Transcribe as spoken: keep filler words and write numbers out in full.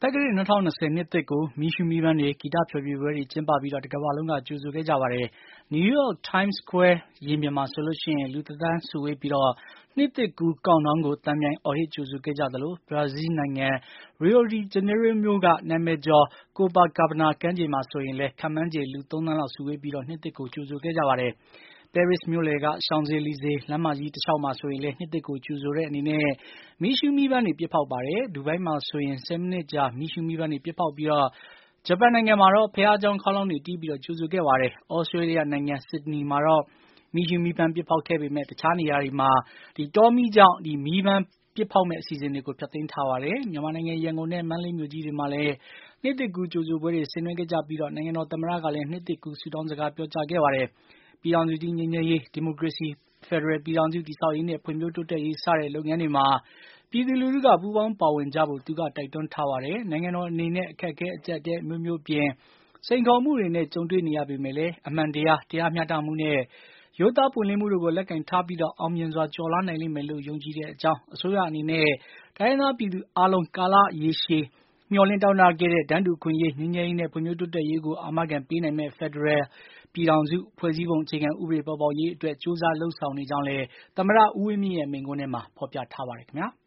တက္ကရာ၂၀၂၀ နှစ်သစ်ကိုမီးရှူးမီးပန်းတွေဂီတဖျော်ဖြေပွဲတွေကျင်းပပြီးတကမ္ဘာလုံးကကြိုဆိုခဲ့ကြပါတယ်။ နယူးယောက် Times Square ရင်ပြင်မှာဆိုရင်လူတသန်းစုဝေးပြီးနှစ်သစ်ကူး Countdown ကိုသံပြိုင်အော်ဟစ်ကြိုဆိုခဲ့ကြသလို ဘရာဇီးနိုင်ငံ Rio de Janeiro မြို့က နာမည်ကျော် Copacabana ကမ်းခြေမှာဆိုရင်လည်း ခန့်မှန်းခြေလူသုံးသန်းလောက်စုဝေးပြီးနှစ်သစ်ကိုကြိုဆိုခဲ့ကြပါတယ်။ ပဲရစ်မြို့လယ်က Champs-Elysees လမ်းမကြီးတလျှောက်မှာဆိုရင်လည်း နှစ်သစ်ကိုကြိုဆိုတဲ့အနေနဲ့ မီးရှူးမီးပန်းတွေပစ်ဖေါက်ပါတယ်။ ဒူဘိုင်းမှာဆိုရင် ဆယ်မိနစ်ကြာမီးရှူးမီးပန်းတွေပစ်ဖေါက်ပြီး ဂျပန်နိုင်ငံမှာတော့ ဘုရားကျောင်းခေါင်းလောင်းတွေတီးပြီးကြိုဆိုခဲ့ပါတယ်။ သြစတြေးလျနိုင်ငံ ဆစ်ဒနီမှာတော့ မီးရှူးမီးပန်းပစ်ဖေါက်ခဲ့ပေမဲ့ တခြားနေရာတွေမှာ တောမီးကြောင့် မီးပန်းပစ်ဖေါက်မယ့်အစီအစဉ်တွေကို ဖျက်သိမ်းထားပါတယ်။ မြန်မာနိုင်ငံ ရန်ကုန်နဲ့ မန္တလေးမြို့ကြီးတွေမှာလည်း နှစ်သစ်ကူးကြိုဆိုပွဲတွေဆင်နွှဲခဲ့ကြပြီး နိုင်ငံတော်သမ္မတကလည်း နှစ်သစ်ကူးဆုတောင်းစကားပြောကြားခဲ့ပါတယ်။ ပြည်ထောင်စုကြီးငြိမ်းချမ်းရေး၊ ဒီမိုကရေစီ ဖက်ဒရယ်ပြည်ထောင်စုတည်ဆောက်ရေးနဲ့ ဖွံ့ဖြိုးတိုးတက်ရေး စတဲ့လုပ်ငန်းတွေမှာ ပြည်သူလူထုက ပူးပေါင်းပါဝင်ကြဖို့ သူကတိုက်တွန်းထားပါတယ်။ နိုင်ငံတော်အနေနဲ့ အခက်အခဲအကျပ်အတည်းအမျိုးမျိုးအပြင် စိန်ခေါ်မှုတွေနဲ့ကြုံတွေ့နေရပေမဲ့လည်း အမှန်တရား၊ တရားမျှတမှုနဲ့ ရိုးသားပွင့်လင်းမှုတို့ကိုလက်ကိုင်ထားပြီး အောင်မြင်စွာကျော်လွှားနိုင်လိမ့်မယ်လို့ ယုံကြည်တဲ့အကြောင်း၊ အစိုးရအနေနဲ့ တိုင်းရင်းသားပြည်သူအားလုံး ကာလရေရှည်မျှော်လင့်တောင့်တခဲ့တဲ့ တန်းတူအခွင့်အရေး၊ ငြိမ်းချမ်းရေးနဲ့ ဖွံ့ဖြိုးတိုးတက်ရေးကို အာမခံပေးနိုင်မယ့် ဖက်ဒရယ်ပြည်ထောင်စု ဖွဲ့စည်းပုံအခြေခံဥပဒေပေါ်ပေါက်ရေးအတွက် ကြိုးစားလုပ်ဆောင်နေကြောင်းလည်း သမ္မတဦးဝင်းမြင့်ရဲ့မိန့်ခွန်းထဲမှာဖေါ်ပြထားပါတယ်ခင်ဗျာ။